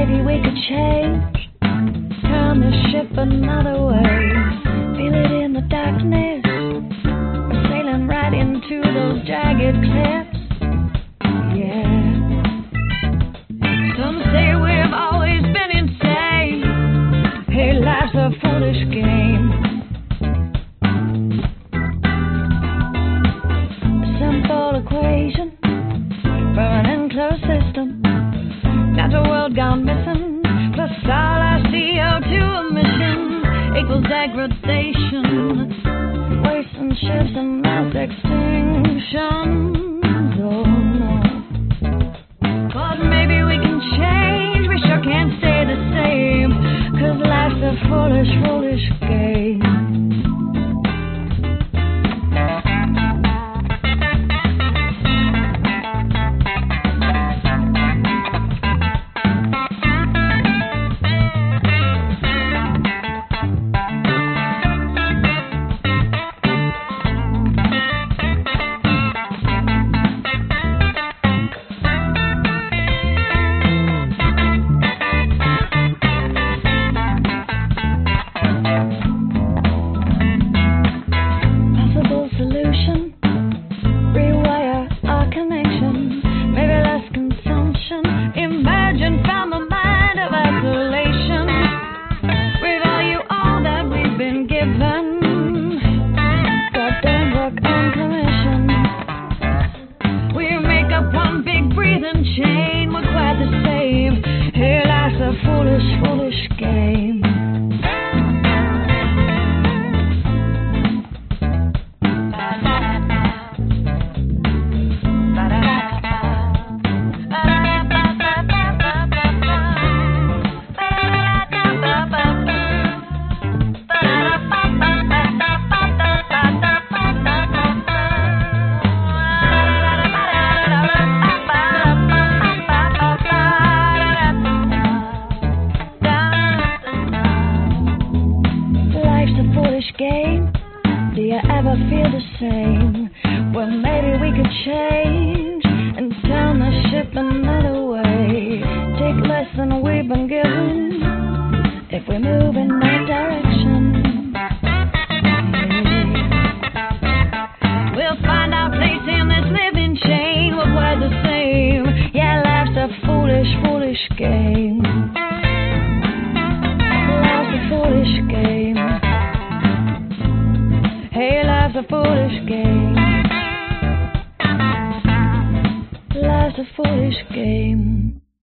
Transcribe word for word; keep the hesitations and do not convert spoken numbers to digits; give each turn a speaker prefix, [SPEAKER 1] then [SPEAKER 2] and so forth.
[SPEAKER 1] maybe we could change, turn this ship another way. Feel it in the darkness, we're sailing right into those jagged cliffs. Yeah. Some say we've always been insane. Hey, life's a foolish game. A simple equation from an enclosed system. Natural world gone missing, plus all our C O two emissions equals degradation, waste and shifts and mass extinction. Oh no. But maybe we can change, we sure can't stay the same, 'cause life's a foolish, foolish game. Game. Do you ever feel the same? Well, maybe we could change and turn the ship another way. Take less than we've been given if we move in that direction. Yeah. We'll find our place in this living chain. We'll wear the same. Yeah, life's a foolish, foolish game. Life's a foolish game. Hey, life's a foolish game. Life's a foolish game.